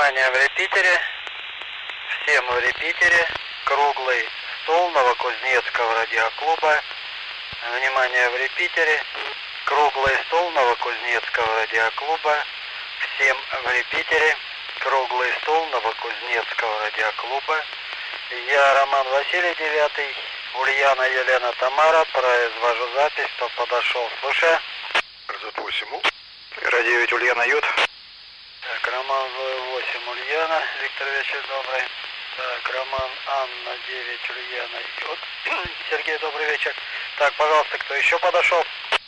Внимание в репитере. Всем в репитере. Круглый стол Новокузнецкого радиоклуба. Внимание в репитере. Круглый стол Новокузнецкого радиоклуба. Всем в репитере. Круглый стол Новокузнецкого радиоклуба. Я Роман Василий, 9-й. Ульяна Елена Тамара. Произвожу запись, кто подошел. Слушай. РЗ-8. Радио Ульяна Йод. Так, Роман 8 Ульяна. Виктор, вечер добрый. Так, Роман Анна 9 Ульяна Йод. Сергей, добрый вечер. Так, пожалуйста, кто еще подошел?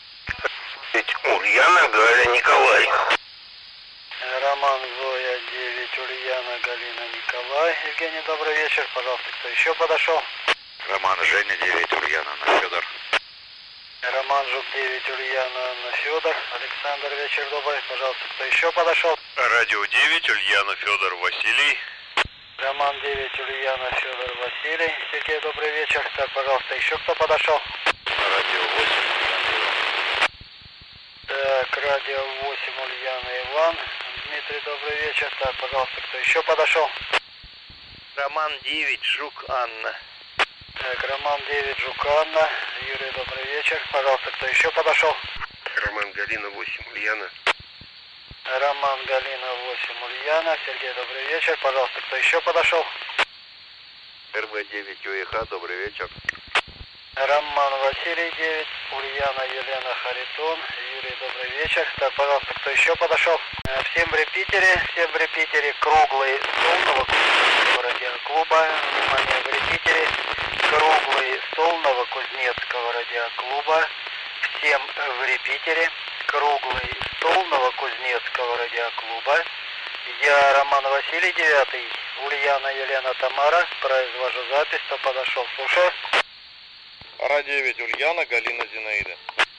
Ульяна Галя Николай. Роман Зоя 9 Ульяна Галина Николай. Евгений, добрый вечер. Пожалуйста, кто еще подошел? Роман Женя 9 Ульяна Анна Федор. Роман Жук 9 Ульяна Анна Федор. Александр, вечер добрый. Пожалуйста, кто еще подошел? Радио 9 Ульяна Федор Василий. Роман 9 Ульяна Федор Василий. Сергей, добрый вечер. Так, пожалуйста, еще кто подошел? Радио 8 Ульяна Иван. Так, радио 8 Ульяна Иван. Дмитрий, добрый вечер. Так, пожалуйста, кто еще подошел? Роман 9 Жук Анна. Так, Роман 9 Жук Анна. Юрий, добрый вечер. Пожалуйста, кто еще подошел? Роман Галина 8 Ульяна. Роман Галина 8 Ульяна. Сергей, добрый вечер. Пожалуйста, кто еще подошел? РБ-9 УЕХ, добрый вечер. Роман Василий 9, Ульяна Елена Харитон. Юрий, добрый вечер. Так, пожалуйста, кто еще подошел? Всем в репитере, круглый стол Новокузнецкого радиоклуба. Внимание, в репитере, круглый стол Новокузнецкого радиоклуба. Всем в репитере, круглый стол Новокузнецкого радиоклуба. Я Роман Василий, 9-й, Ульяна Елена Тамара. Произвожу запись, кто подошел. Слушай. Радио 9 Ульяна Галина Зинаида.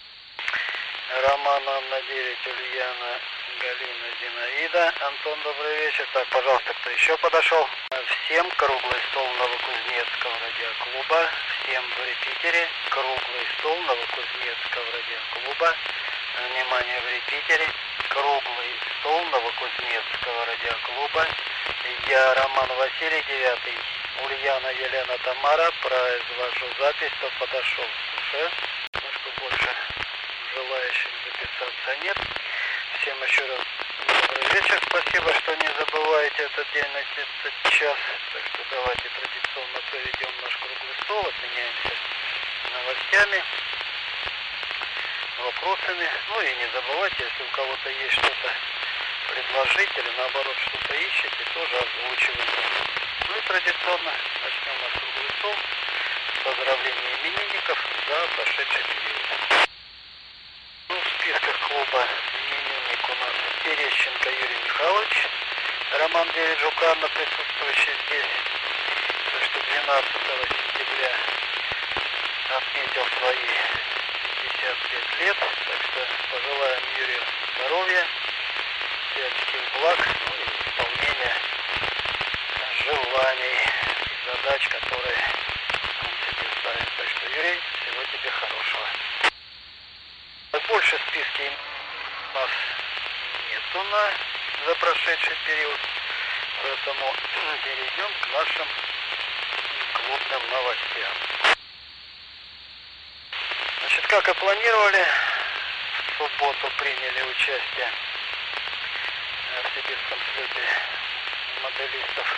Роман Анна 9 Ульяна Галина Зинаида. Антон, добрый вечер. Так, пожалуйста, кто еще подошел? Всем круглый стол Новокузнецкого радиоклуба. Всем в репитере, круглый стол Новокузнецкого радиоклуба. Внимание, в репитере, круглый стол Новокузнецкого радиоклуба. Я Роман Василий, 9-й, Ульяна Елена Тамара. Произвожу запись, кто подошел. Слушай, немножко больше желающих записаться нет. Всем еще раз добрый вечер. Спасибо, что не забываете этот день на 30 час. Так что давайте традиционно проведем наш круглый стол. Обменяемся новостями, вопросами. Ну и не забывайте, если у кого-то есть что-то предложить или наоборот что-то ищете, тоже озвучивайте. Ну и традиционно начнем наш круглый стол с поздравления именинников за прошедший период. Ну, в списках клуба именинник у нас Терещенко Юрий Михайлович, Роман 9 Жуканна, присутствующий здесь, так что 12 сентября отметил свои 55 лет, так что пожелаем Юрию здоровья, всяческих благ, ну и исполнения желаний и задач, которые он себе ставит. Так что, Юрий, всего тебе хорошего. Больше в списке у нас нету за прошедший период, поэтому перейдем к нашим клубным новостям. Значит, как и планировали, в субботу приняли участие в сибирском слете моделистов.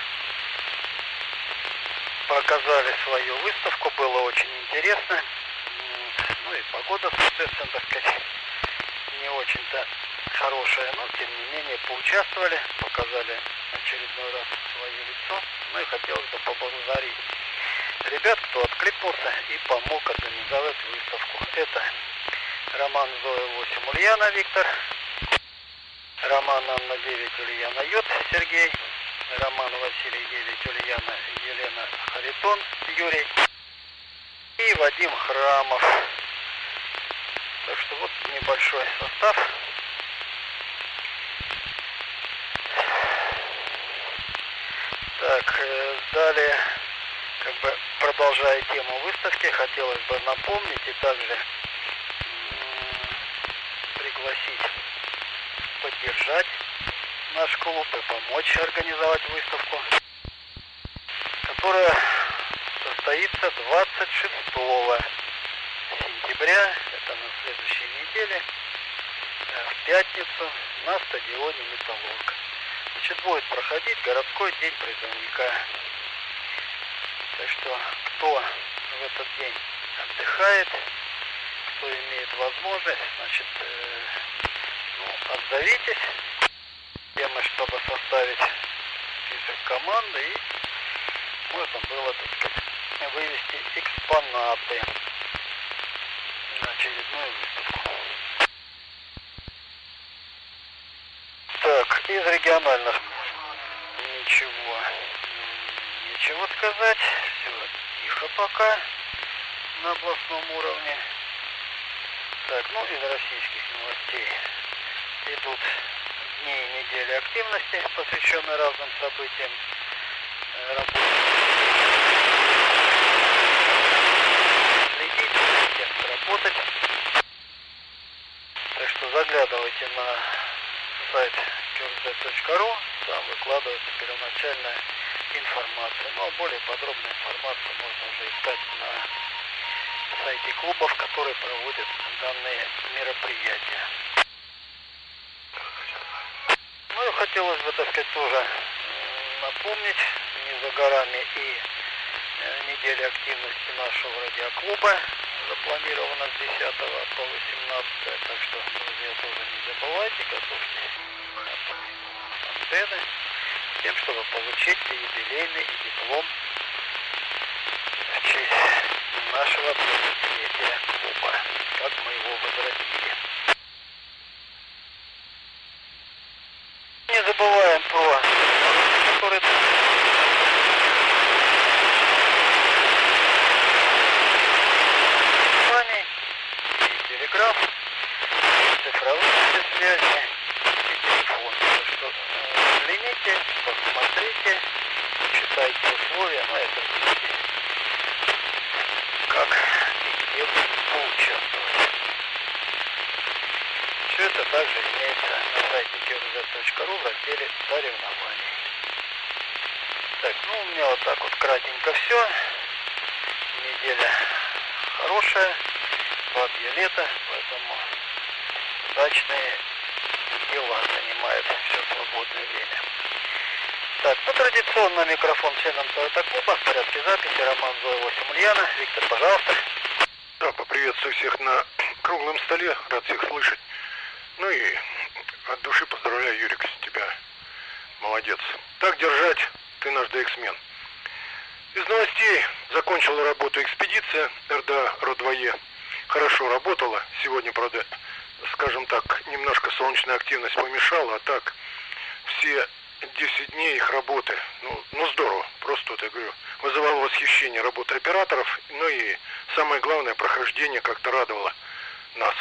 Показали свою выставку, было очень интересно. Ну и погода, соответственно, так сказать, не очень-то хорошая, но тем не менее поучаствовали, показали очередной раз свое лицо. Ну и хотелось бы поблагодарить ребят, кто откликнулся и помог организовать выставку. Это Роман Зоя 8 Ульяна Виктор, Роман Анна 9 Ульяна Йод Сергей, Роман Василий 9 Ульяна Елена Харитон Юрий и Вадим Храмов. Так что вот небольшой состав. Так, далее, как бы продолжая тему выставки, хотелось бы напомнить и также пригласить поддержать наш клуб и помочь организовать выставку, которая состоится 26 сентября, это на следующей неделе, в пятницу на стадионе «Металлург». Значит, будет проходить городской день призывника. Так что, кто в этот день отдыхает, кто имеет возможность, значит, отзовитесь, чтобы составить список команды и можно было, так сказать, вывести экспонаты на очередную выставку. Так, из региональных нечего сказать, все тихо пока на областном уровне. Так, из российских новостей идут дни и недели активности, посвященные разным событиям. Следить, текст работать. Так что заглядывайте на сайт kyrgyz.ru, там выкладывается первоначальная информация. Ну а более подробную информацию можно уже искать на сайте клубов, которые проводят данные мероприятия. Ну и хотелось бы, так сказать, тоже напомнить, не за горами и неделя активности нашего радиоклуба запланирована с 10 по 18, так что, друзья, тоже не забывайте, готовьтесь антенны с тем, чтобы получить юбилейный диплом в честь нашего 20-летия клуба, как мы его возродили. Не забываем про который и телеграф, и цифровые связи, и телефон. Так что взгляните, посмотрите, читайте условия, определитесь, как и где поучаствовать. Все это также имеется на сайте kyrgyz.ru в разделе «Соревнования». Так, у меня вот так вот кратенько все. Неделя хорошая, бабье лето, поэтому дачные дела занимают все свободное время. Так, традиционно микрофон членам Совета клуба, в порядке записи, Роман Зоя 8 Ульяна. Виктор, пожалуйста. Да, поприветствую всех на круглом столе, рад всех слышать. Ну и от души поздравляю, Юрик, тебя. Молодец. Так держать, ты наш ДХ-мен. Из новостей закончила работу экспедиция РДА РО-2Е. Хорошо работала. Сегодня, правда, скажем так, немножко солнечная активность помешала, а так все 10 дней их работы, здорово. Просто, вот я говорю, вызывало восхищение работа операторов, и самое главное, прохождение как-то радовало нас.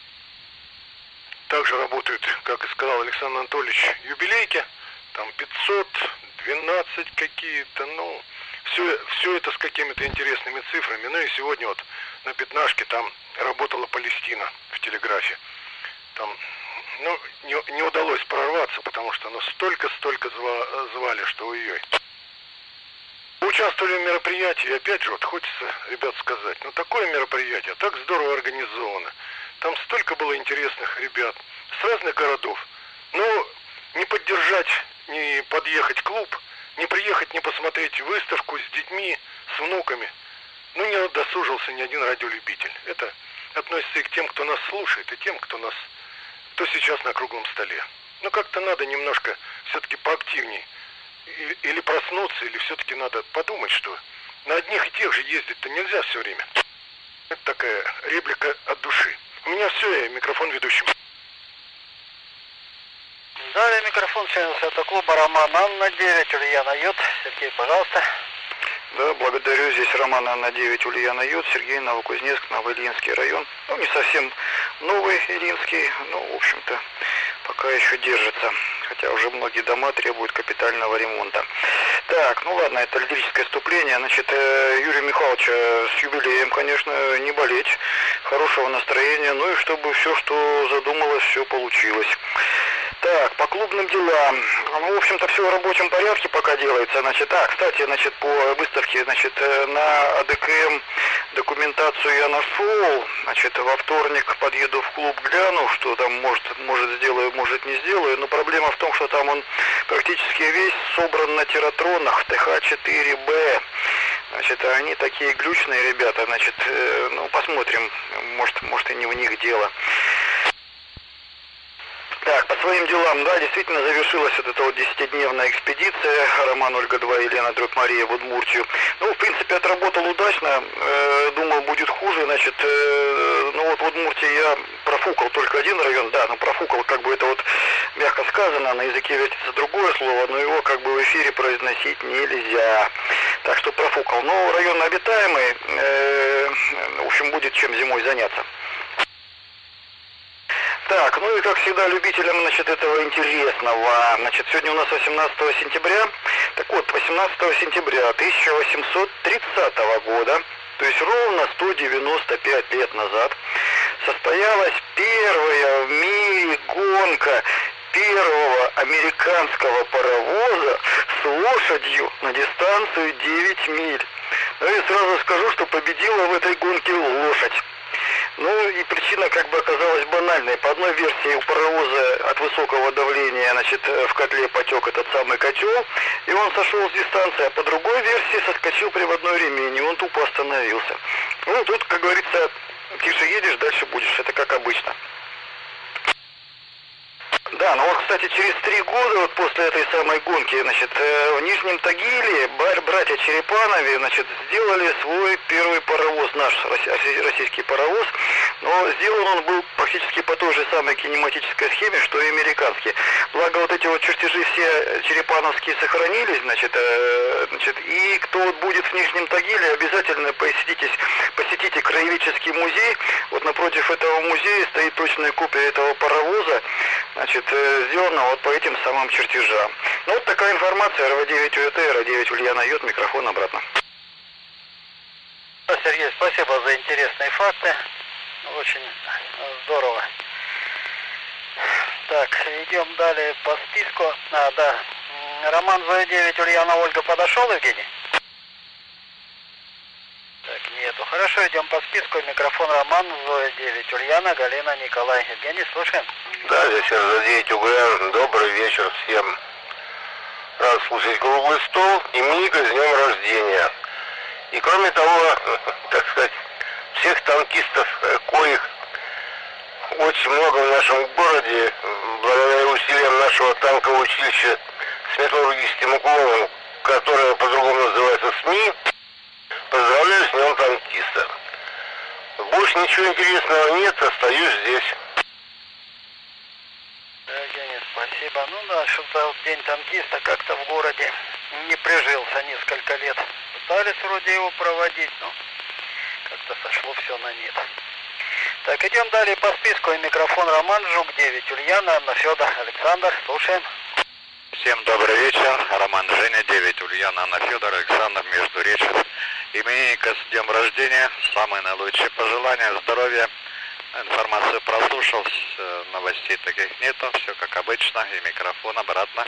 Также работают, как и сказал Александр Анатольевич, юбилейки, там 512 какие-то, все это с какими-то интересными цифрами. И сегодня вот на пятнашке там работала Палестина в телеграфе. Там, не удалось прорваться, потому что столько звали, что ой-ой. Участвовали в мероприятии, и опять же, хочется, ребят, сказать, такое мероприятие, так здорово организовано. Там столько было интересных ребят с разных городов. Не поддержать, не подъехать в клуб, не приехать, не посмотреть выставку с детьми, с внуками. Не досужился ни один радиолюбитель. Это относится и к тем, кто нас слушает, и тем, кто сейчас на круглом столе. Как-то надо немножко все-таки поактивнее. Или проснуться, или все-таки надо подумать, что на одних и тех же ездить-то нельзя все время. Это такая реплика от души. У меня все, я микрофон ведущим. Далее микрофон члена Совета клуба Роман Анна 9 Ульяна Ют. Сергей, пожалуйста. Да, благодарю. Здесь Роман Анна 9 Ульяна Ют, Сергей, Новокузнецк, Новоильинский район. Не совсем новый Илинский, в общем-то, пока еще держится. Хотя уже многие дома требуют капитального ремонта. Так, ладно, это лирическое вступление. Значит, Юрия Михайловича с юбилеем, конечно, не болеть. Хорошего настроения, и чтобы все, что задумалось, все получилось. Так, по клубным делам. Ну, в общем-то, все в рабочем порядке пока делается. Значит, кстати, значит, по выставке, значит, на АДКМ документацию я нашел. Значит, во вторник подъеду в клуб, гляну, что там может сделаю, может не сделаю. Но проблема в том, что там он практически весь собран на тиратронах ТХ-4Б. Значит, они такие глючные ребята. Значит, ну, посмотрим, может и не у них дело. Так, по своим делам, да, действительно завершилась вот эта вот 10-дневная экспедиция Роман, Ольга 2, Елена, Дрюк, Мария в Удмуртию. Ну, в принципе, отработал удачно, думал, будет хуже, значит, ну вот в Удмуртии я профукал только один район, да, но профукал, как бы это вот мягко сказано, на языке вертится другое слово, но его как бы в эфире произносить нельзя. Так что профукал. Но район обитаемый, в общем, будет чем зимой заняться. Так, ну и как всегда любителям, значит, этого интересного. Значит, сегодня у нас 18 сентября. Так вот, 18 сентября 1830 года, то есть ровно 195 лет назад, состоялась первая в мире гонка первого американского паровоза с лошадью на дистанцию 9 миль. Ну и сразу скажу, что победила в этой гонке лошадь. Ну и причина как бы оказалась банальной. По одной версии у паровоза от высокого давления, значит, в котле потек этот самый котел, и он сошел с дистанции, а по другой версии соскочил приводной ремень, и он тупо остановился. Ну тут, как говорится, тише едешь, дальше будешь, это как обычно. Да, ну вот, кстати, через 3 года вот после этой самой гонки, значит, в Нижнем Тагиле братья Черепанови, значит, сделали свой первый паровоз, наш российский паровоз, но сделан он был практически по той же самой кинематической схеме, что и американский. Благо вот эти вот чертежи все черепановские сохранились, значит, и кто вот будет в Нижнем Тагиле, обязательно посетите краеведческий музей. Вот напротив этого музея стоит точная копия этого паровоза, значит, сделано вот по этим самым чертежам. Ну вот такая информация. РВ-9 УЭТ, РВ-9 Ульяна Йод, микрофон обратно. Сергей, спасибо за интересные факты. Очень здорово. Так, идем далее по списку. Да. Роман ЗОЭ-9 Ульяна Ольга подошел, Евгений? Так, нету. Хорошо, идем по списку. Микрофон Роман ЗОЭ-9 Ульяна, Галина, Николай. Евгений, слушаем. Да, здесь РЗ-9 УГР. Добрый вечер всем. Рад слушать круглый стол и Мика с днем рождения. И кроме того, так сказать, всех танкистов, коих очень много в нашем городе, благодаря усилиям нашего танкового училища с металлургическим уклоном, которое по-другому называется СМИ, поздравляю с днем танкиста. Больше ничего интересного нет, остаюсь здесь. Евгений, спасибо. Ну да, что-то День танкиста как-то в городе не прижился несколько лет. Пытались вроде его проводить, но как-то сошло все на нет. Так, идем далее по списку. И микрофон Роман Жук, 9 Ульяна, Анна, Федор, Александр. Слушаем. Всем добрый вечер. Роман Женя, 9 Ульяна, Анна, Федор, Александр, Междуреченск. Именинника с днем рождения. Самые наилучшие пожелания, здоровья. Информацию прослушал, новостей таких нету, все как обычно, и микрофон обратно.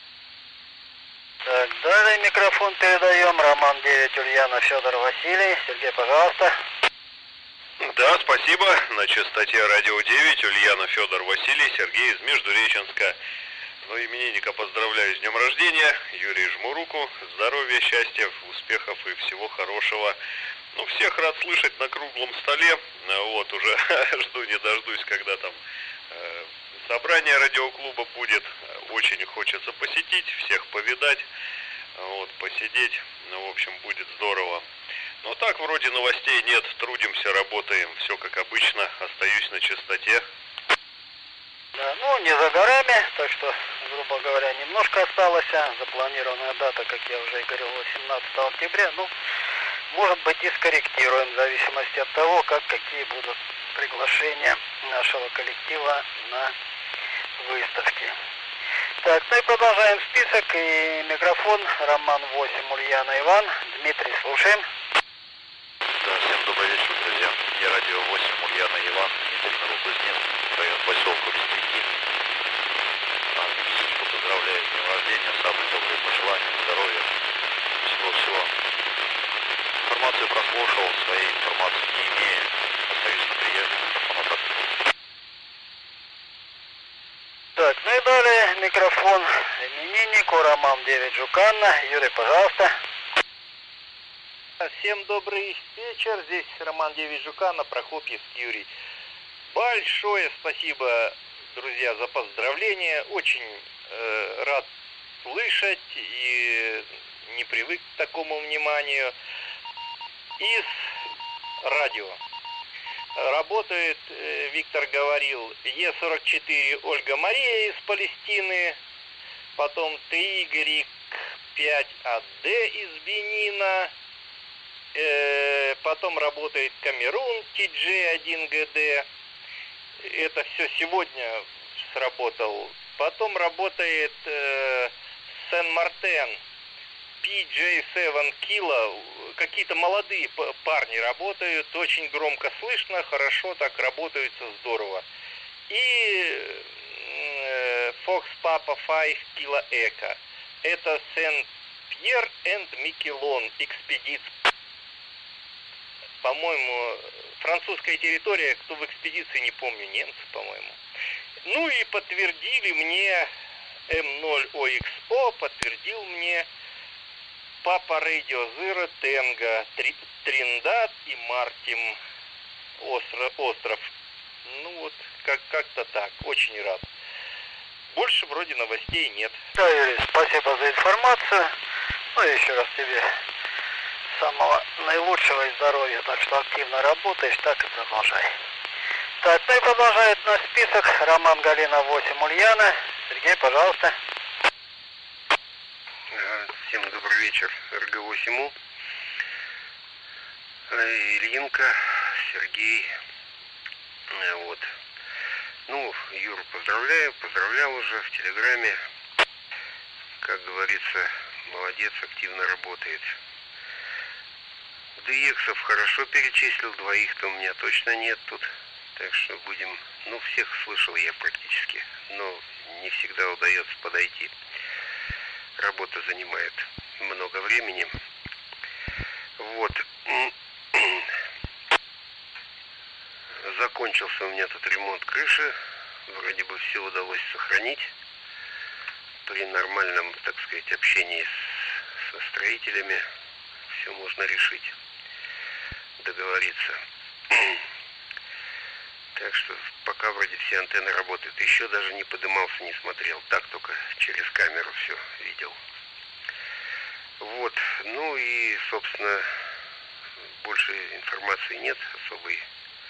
Так, далее микрофон передаем. Роман 9 Ульяна, Федор, Василий. Сергей, пожалуйста. Да, спасибо. На частоте радио 9 Ульяна, Федор, Василий, Сергей из Междуреченска. Ну, именинника поздравляю с днем рождения. Юрий, жму руку. Здоровья, счастья, успехов и всего хорошего. Ну, всех рад слышать на круглом столе. Вот, уже жду не дождусь, когда там собрание радиоклуба будет. Очень хочется посетить, всех повидать, вот, посидеть. Ну, в общем, будет здорово. Но так, вроде новостей нет, трудимся, работаем, все как обычно, остаюсь на частоте. Да, ну, не за горами, так что, грубо говоря, немножко осталось. Запланированная дата, как я уже и говорил, 18 октября. Ну, может быть, и скорректируем в зависимости от того, какие будут приглашения нашего коллектива на выставке. Так, ну и продолжаем список. И микрофон Роман 8 Ульяна Иван. Дмитрий, слушаем. Да, всем добрый вечер, друзья. Я радио 8 Ульяна Иван, Дмитрий, Новокузнецк, район поселка Бестрики. поздравляю с днем рождения, самые добрые пожелания, здоровья, всего-всего. Информацию прослушал, своей информации не имею. Остаюсь на приеме, микрофон. Так, ну и далее микрофон имениннику Роман 9 Жуканна. Юрий, пожалуйста. Всем добрый вечер, здесь Роман 9 Жуканна, Прокопьевск Юрий. Большое спасибо, друзья, за поздравления. Очень рад слышать и не привык к такому вниманию. Из радио работает, Виктор говорил, Е44 Ольга Мария из Палестины, потом TY5AD из Бенина, потом работает Камерун TJ1GD. Это все сегодня сработал. Потом работает Сен-Мартен PJ7 Kilo. Какие-то молодые парни работают, очень громко слышно, хорошо так работаются, здорово. И Fox Papa 5 Kilo Echo. Это Сен-Пьер энд Микелон экспедиция. По-моему, французская территория, кто в экспедиции, не помню, немцы, по-моему. Ну и подтвердили мне М0OXO, подтвердил мне Папа Радио Зеро Тенга, Триндад и Мартим остров. Ну вот, как-то так, очень рад. Больше вроде новостей нет. Да, Юрий, спасибо за информацию. Ну и еще раз тебе самого наилучшего и здоровья. Так что активно работаешь, так и продолжай. Так, ну и продолжает наш список Роман Галина 8 Ульяна. Сергей, пожалуйста. Всем добрый вечер, РГ-8У. Ильинка, Сергей. Вот. Ну, Юру поздравлял уже в Телеграме. Как говорится, молодец, активно работает. ДИЭКСов хорошо перечислил, двоих-то у меня точно нет тут. Так что будем... Ну, всех слышал я практически, но не всегда удается подойти. Работа занимает много времени. Вот. Закончился у меня тут ремонт крыши. Вроде бы все удалось сохранить. При нормальном, так сказать, общении со строителями все можно решить, договориться. Так что пока вроде все антенны работают. Еще даже не подымался, не смотрел. Так только через камеру все видел. Вот. Ну и, собственно, больше информации нет особой.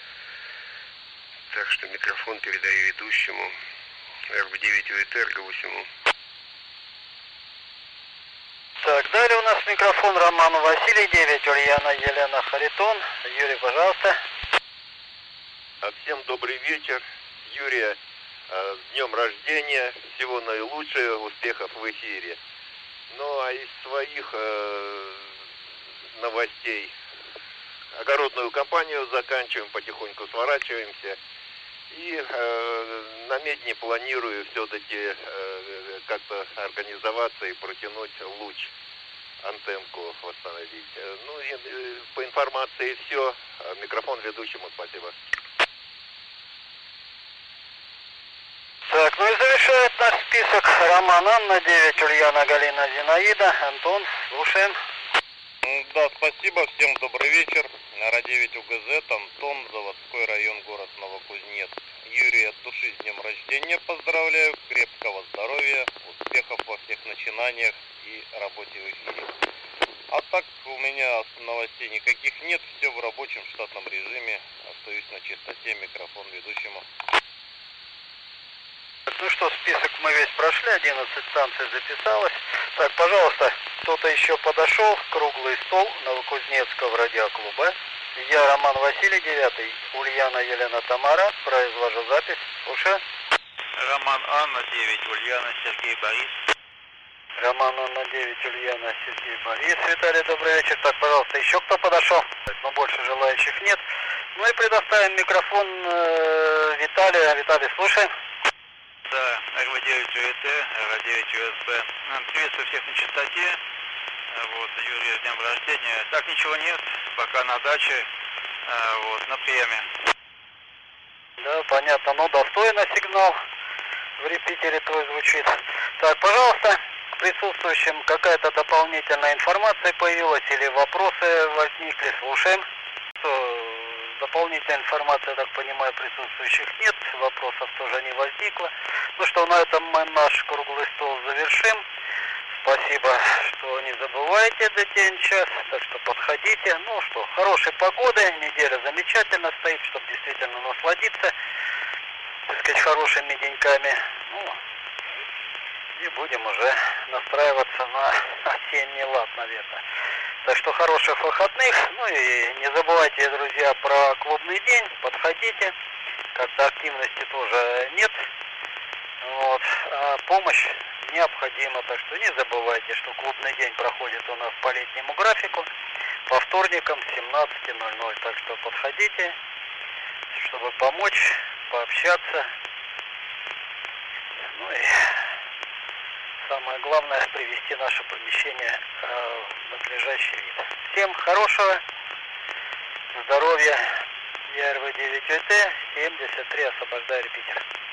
Так что микрофон передаю ведущему. РБ-9 УЭТ, РГ-8У. Так, далее у нас микрофон Роман Василий 9 Ульяна Елена Харитон. Юрий, пожалуйста. Всем добрый вечер, Юрия, с днем рождения, всего наилучшего, успехов в эфире. Ну а из своих новостей, огородную кампанию заканчиваем, потихоньку сворачиваемся. И на Медне планирую все-таки как-то организоваться и протянуть луч, антенку восстановить. Ну и по информации все. Микрофон ведущему, спасибо. Так, ну и завершает наш список Роман Анна 9 Ульяна Галина Зинаида. Антон, слушаем. Да, спасибо, всем добрый вечер. На 9 УГЗ, Антон, заводской район, город Новокузнецк. Юрий, от души с днем рождения поздравляю, крепкого здоровья, успехов во всех начинаниях и работе в эфире. А так у меня новостей никаких нет, все в рабочем штатном режиме, остаюсь на чистоте, микрофон ведущему. Ну что, список мы весь прошли, 11 станций записалось. Так, пожалуйста, кто-то еще подошел, круглый стол Новокузнецкого радиоклуба. Я Роман Василий 9, Ульяна Елена Тамара, произвожу запись. Слушаю. Роман Анна 9, Ульяна Сергей Борис. Роман Анна 9, Ульяна Сергей Борис. Виталий, добрый вечер. Так, пожалуйста, еще кто подошел? Но больше желающих нет. Ну и предоставим микрофон Виталию. Виталий, слушаем. Да, РВ-9 УЭТ, РВ-9 УСБ. Приветствую всех на частоте. Вот, Юрий, с днем рождения. Так, ничего нет, пока на даче, вот, на приеме. Да, понятно, но достойно сигнал в репитере твой звучит. Так, пожалуйста, присутствующим какая-то дополнительная информация появилась или вопросы возникли, слушаем. Дополнительной информации, я так понимаю, присутствующих нет, вопросов тоже не возникло. Ну что, на этом мы наш круглый стол завершим. Спасибо, что не забывайте до день час, так что подходите. Ну что, хорошей погоды, неделя замечательно стоит, чтобы действительно насладиться, так сказать, хорошими деньками. Ну, и будем уже настраиваться на осенний лад, наверное. Так что хороших выходных. Ну и не забывайте, друзья, про клубный день. Подходите. Как-то активности тоже нет. Вот. А помощь необходима. Так что не забывайте, что клубный день проходит у нас по летнему графику. По вторникам с 17:00. Так что подходите, чтобы помочь, пообщаться. Ну и самое главное, привести наше помещение в надлежащий вид. Всем хорошего здоровья. Я РВ-9 УТ, 73, освобождаю репитер.